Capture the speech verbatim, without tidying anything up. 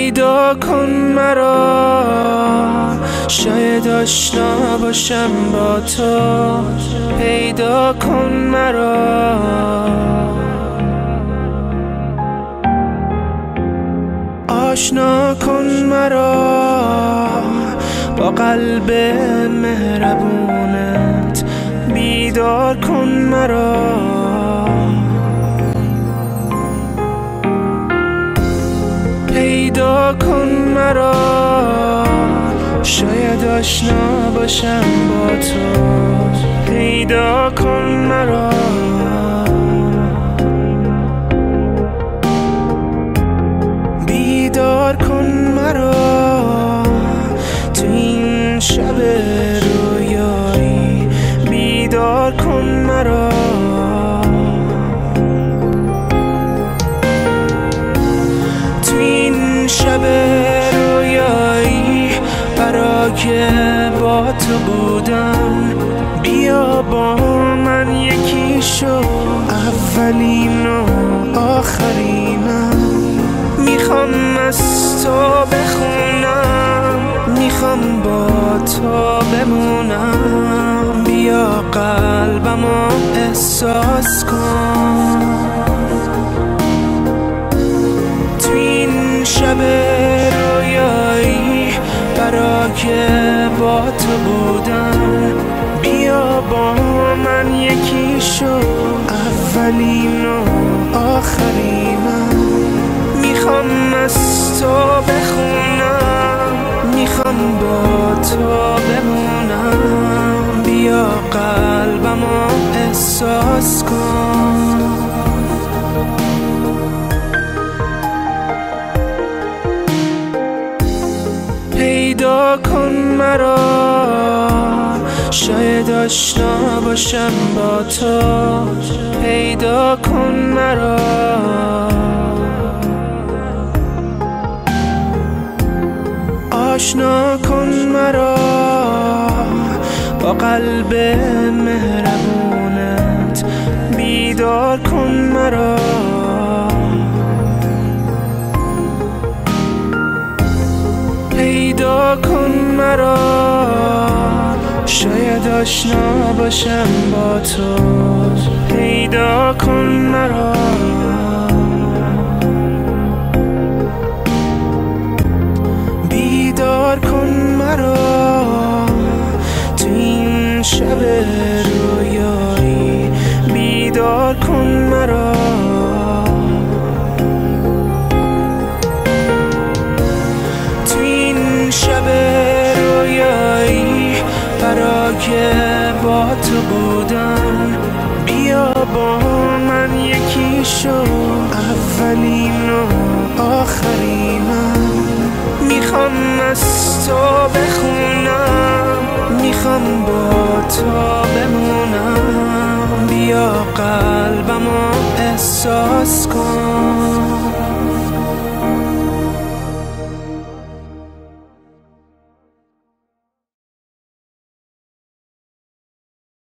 پیدا کن مرا، شاید آشنا باشم با تو. پیدا کن مرا، آشنا کن مرا با قلب مهربونت. بیدار کن مرا، پیدا کن مرا، شاید آشنا باشم با تو. پیدا کن مرا، بیدار کن مرا تو این شب رویایی. بیدار کن مرا، تو این شب رویایی برای با تو بودم. بیا با من یکی شو، اولین و آخرینم. میخوام از تو بخونم، میخوام با تو بمونم. بیا قلبمو احساس کن، تو این شب رویایی برای با تو بودم. بیا با من یکی شو، اولین و آخرینم. میخوام از تو بخونم، میخوام با تو بمونم. بیا قلبمو احساس کن، پیدا کن مرا، شاید آشنا باشم با تو. پیدا کن مرا، آشنا کن مرا با قلب مهربونت. بیدار کن مرا، پیدا کن مرا، شاید آشنا باشم با تو. پیدا کن مرا، بیدار کن مرا تو این شب رویایی. بیدار کن مرا، تو این شب رویایی برای با تو بودم. بیا با من یکی شو، اولین و آخرینم. میخوام از تو بخونم، میخوام با تو بمونم. بیا قلبمو احساس کن،